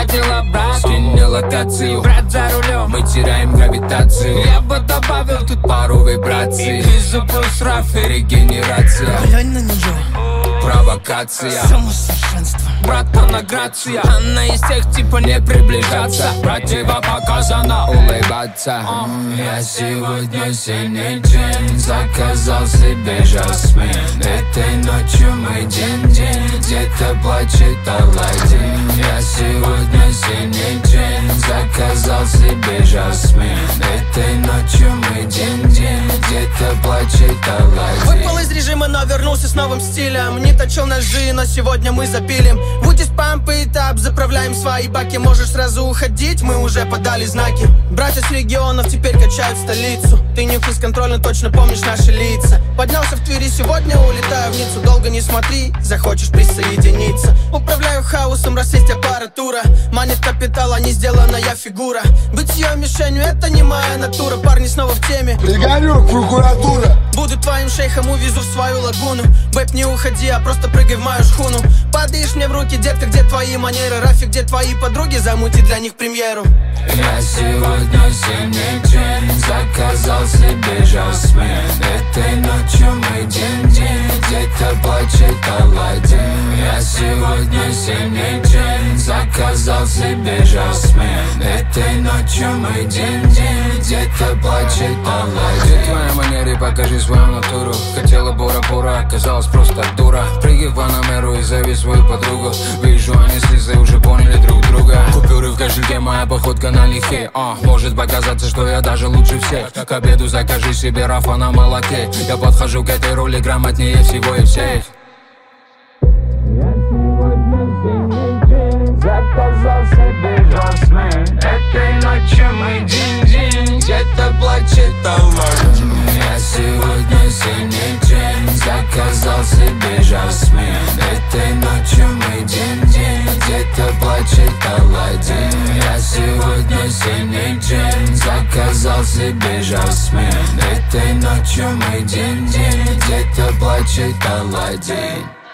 Захотела брат, скинь локацию, брат за рулем, мы теряем гравитацию. я бы добавил тут Пару вибраций, запуск раф и регенерация. Глянь на нее, Провокация, самосовершенство. братана грация. Она из тех типа не приближаться, противопоказано улыбаться. Я сегодня синий джин, заказал себе жасмин. Этой ночью мы день-день, где-то плачет Аладдин. Я сегодня синий джин, заказал себе жасмин. Этой ночью мы день-день, где-то плачет Аладдин. Выпал из режима, но вернулся с новым стилем. Не точил ножи, но сегодня мы запилим. Будешь памп и этап, заправляем свои баки. Можешь сразу уходить, мы уже подали знаки. Братья с регионов теперь качают столицу. Ты не фейс-контрольно, точно помнишь наши лица. Поднялся в Твери, сегодня улетаю в Ниццу. Долго не смотри, захочешь присоединиться. Управляю хаосом, раз есть аппаратура. Манит капитал, а не сделанная фигура. Быть ее мишенью, это не моя натура. Парни снова в теме. Пригорю, прокуратура. Буду твоим шейхом, увезу в свою лагуну. Бэп, не уходи, а просто прыгай в мою шхуну. Падаешь мне в руки, детка, где твои манеры? Рафи, где твои подруги? Замути для них премьеру. Я сегодня синий джин, заказал себе жасмин. Этой ночью мы день-день, где-то плачет Аладдин. Я сегодня синий джин, заказал себе жасмин. Этой ночью мы день-день, где-то плачет Аладдин. Где твоя манера, покажи свою натуру. Хотела бура-бура, оказалась просто дура. Прыгай в Панамеру и зови свою подругу. Вижу, они с Лизой уже поняли друг друга. Купюры в кошельке, моя походка на лихе. Может показаться, что я даже лучше всех. К обеду закажи себе рафа на молоке. Я подхожу к этой роли грамотнее всего и всех. Заказал себе жасмин. Этой ночью мы день-день, где-то плачет Аладдин. Я сегодня синий джин, заказал себе жасмин. Этой ночью мы день-день, где-то плачет Аладдин. Я сегодня синий джин, заказал себе жасмин. Этой ночью мы день-день, где-то плачет Аладдин.